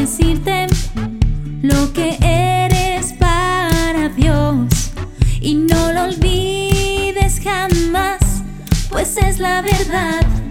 decirte lo que eres para Dios, y no lo olvides jamás, pues es la verdad.